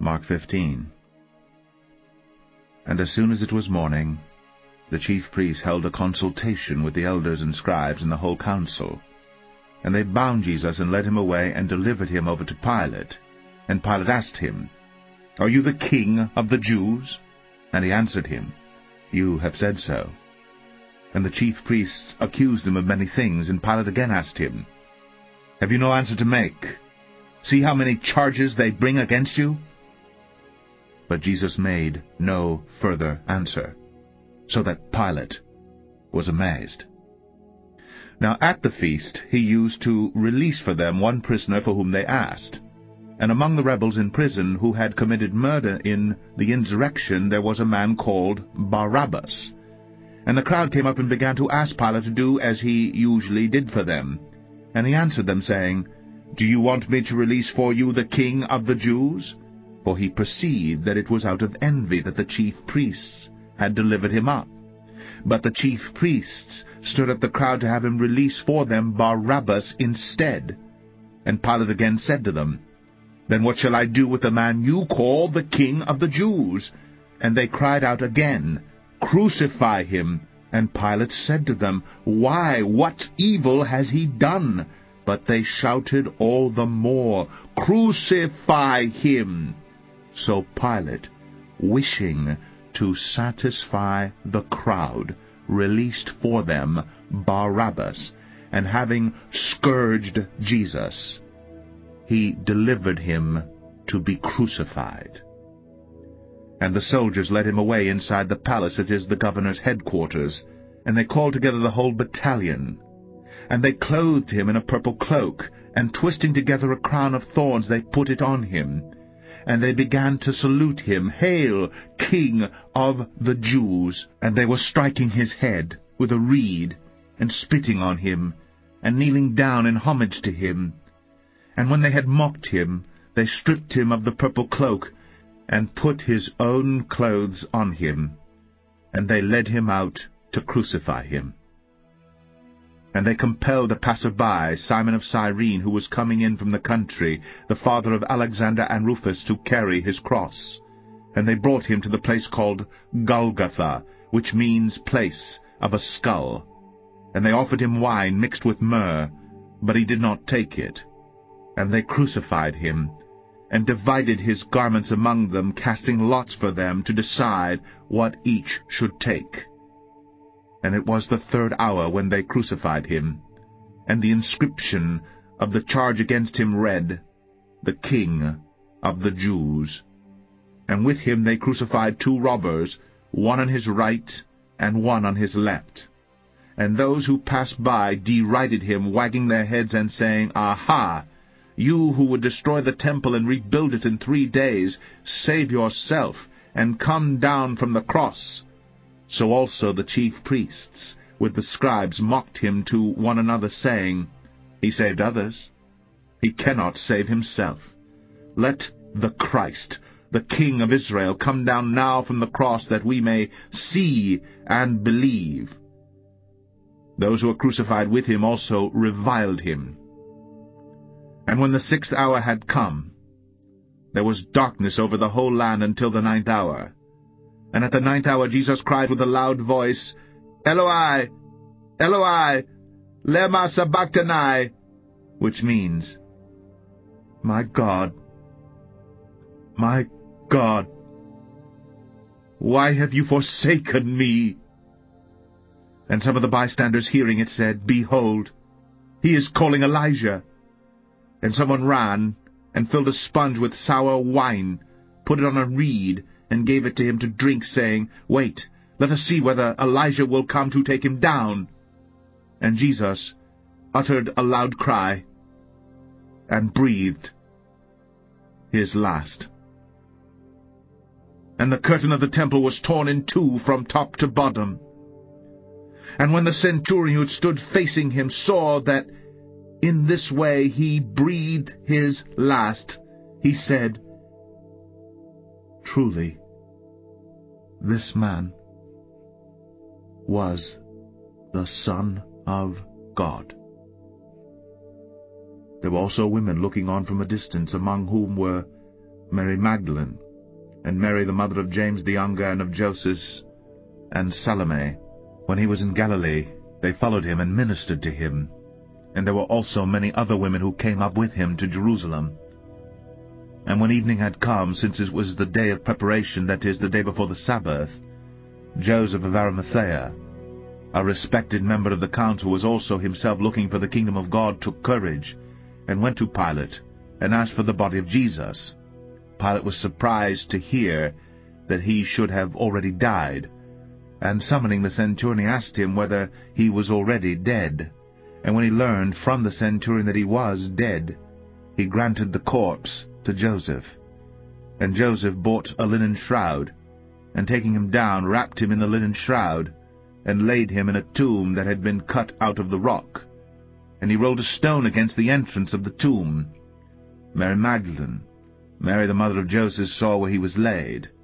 Mark 15. And as soon as it was morning, the chief priests held a consultation with the elders and scribes and the whole council. And they bound Jesus and led him away and delivered him over to Pilate. And Pilate asked him, "Are you the king of the Jews?" And he answered him, "You have said so." And the chief priests accused him of many things, and Pilate again asked him, "Have you no answer to make? See how many charges they bring against you?" But Jesus made no further answer, so that Pilate was amazed. Now at the feast he used to release for them one prisoner for whom they asked. And among the rebels in prison who had committed murder in the insurrection there was a man called Barabbas. And the crowd came up and began to ask Pilate to do as he usually did for them. And he answered them, saying, "Do you want me to release for you the king of the Jews?" For he perceived that it was out of envy that the chief priests had delivered him up. But the chief priests stood up the crowd to have him release for them Barabbas instead. And Pilate again said to them, "Then what shall I do with the man you call the king of the Jews?" And they cried out again, "Crucify him!" And Pilate said to them, "Why, what evil has he done?" But they shouted all the more, "Crucify him!" So Pilate, wishing to satisfy the crowd, released for them Barabbas, and having scourged Jesus, he delivered him to be crucified. And the soldiers led him away inside the palace that is the governor's headquarters, and they called together the whole battalion. And they clothed him in a purple cloak, and twisting together a crown of thorns they put it on him. And they began to salute him, "Hail, King of the Jews!" And they were striking his head with a reed, and spitting on him, and kneeling down in homage to him. And when they had mocked him, they stripped him of the purple cloak, and put his own clothes on him, and they led him out to crucify him. And they compelled a passer-by, Simon of Cyrene, who was coming in from the country, the father of Alexander and Rufus, to carry his cross. And they brought him to the place called Golgotha, which means place of a skull. And they offered him wine mixed with myrrh, but he did not take it. And they crucified him, and divided his garments among them, casting lots for them to decide what each should take. And it was the 3rd hour when they crucified him. And the inscription of the charge against him read, "The King of the Jews." And with him they crucified 2 robbers, one on his right and one on his left. And those who passed by derided him, wagging their heads and saying, "Aha! You who would destroy the temple and rebuild it in 3 days, save yourself, and come down from the cross." So also the chief priests with the scribes mocked him to one another, saying, "He saved others. He cannot save himself. Let the Christ, the King of Israel, come down now from the cross, that we may see and believe." Those who were crucified with him also reviled him. And when the 6th hour had come, there was darkness over the whole land until the 9th hour. And at the 9th hour Jesus cried with a loud voice, "Eloi, Eloi, lema sabachthani," which means, my God, why have you forsaken me?" And some of the bystanders hearing it said, "Behold, he is calling Elijah." And someone ran and filled a sponge with sour wine, put it on a reed, and gave it to him to drink, saying, "Wait, let us see whether Elijah will come to take him down." And Jesus uttered a loud cry, and breathed his last. And the curtain of the temple was torn in 2 from top to bottom. And when the centurion who stood facing him saw that in this way he breathed his last, he said, "Truly, this man was the Son of God." There were also women looking on from a distance, among whom were Mary Magdalene, and Mary the mother of James the younger and of Joseph, and Salome. When he was in Galilee, they followed him and ministered to him. And there were also many other women who came up with him to Jerusalem. And when evening had come, since it was the day of preparation, that is, the day before the Sabbath, Joseph of Arimathea, a respected member of the council, was also himself looking for the kingdom of God, took courage, and went to Pilate, and asked for the body of Jesus. Pilate was surprised to hear that he should have already died, and summoning the centurion, he asked him whether he was already dead. And when he learned from the centurion that he was dead, he granted the corpse to Joseph. And Joseph bought a linen shroud, and taking him down, wrapped him in the linen shroud, and laid him in a tomb that had been cut out of the rock. And he rolled a stone against the entrance of the tomb. Mary Magdalene, Mary the mother of Joseph, saw where he was laid,